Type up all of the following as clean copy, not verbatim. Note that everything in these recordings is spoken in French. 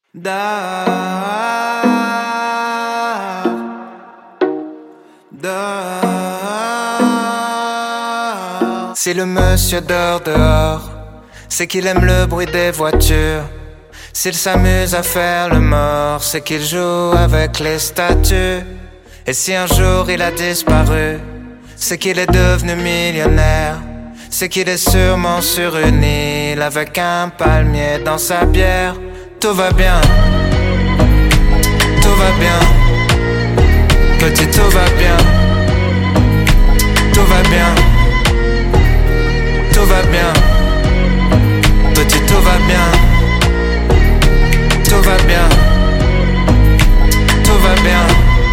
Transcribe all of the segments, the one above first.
Si le monsieur dort dehors, c'est qu'il aime le bruit des voitures. S'il s'amuse à faire le mort, c'est qu'il joue avec les statues. Et si un jour il a disparu, c'est qu'il est devenu millionnaire. C'est qu'il est sûrement sur une île avec un palmier dans sa bière. Tout va bien, tout va bien, petit tout va bien, tout va bien, tout va bien, petit tout va bien, tout va bien, tout va bien.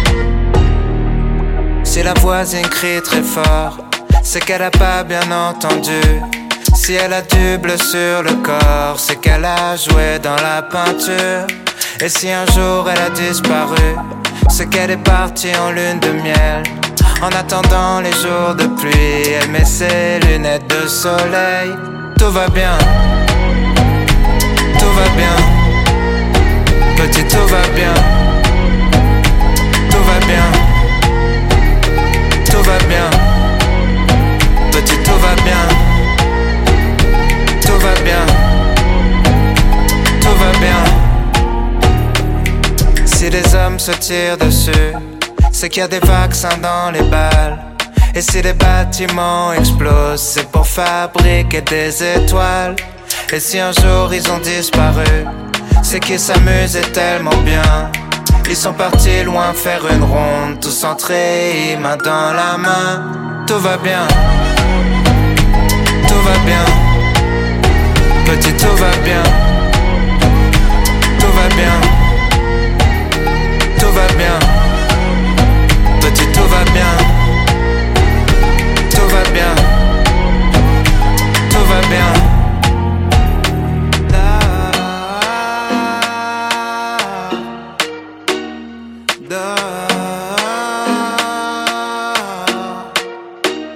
Si la voisine crie très fort, c'est qu'elle a pas bien entendu. Si elle a du bleu sur le corps, c'est qu'elle a joué dans la peinture. Et si un jour elle a disparu, c'est qu'elle est partie en lune de miel. En attendant les jours de pluie, elle met ses lunettes de soleil. Tout va bien, tout va bien, petit tout va bien, tout va bien, tout va bien, petit tout va bien, tout va bien, tout va bien. Si les hommes se tirent dessus, c'est qu'il y a des vaccins dans les balles. Et si les bâtiments explosent, c'est pour fabriquer des étoiles. Et si un jour ils ont disparu, c'est qu'ils s'amusaient tellement bien. Ils sont partis loin faire une ronde, tous centrés, main dans la main. Tout va bien, tout va bien, petit tout va bien,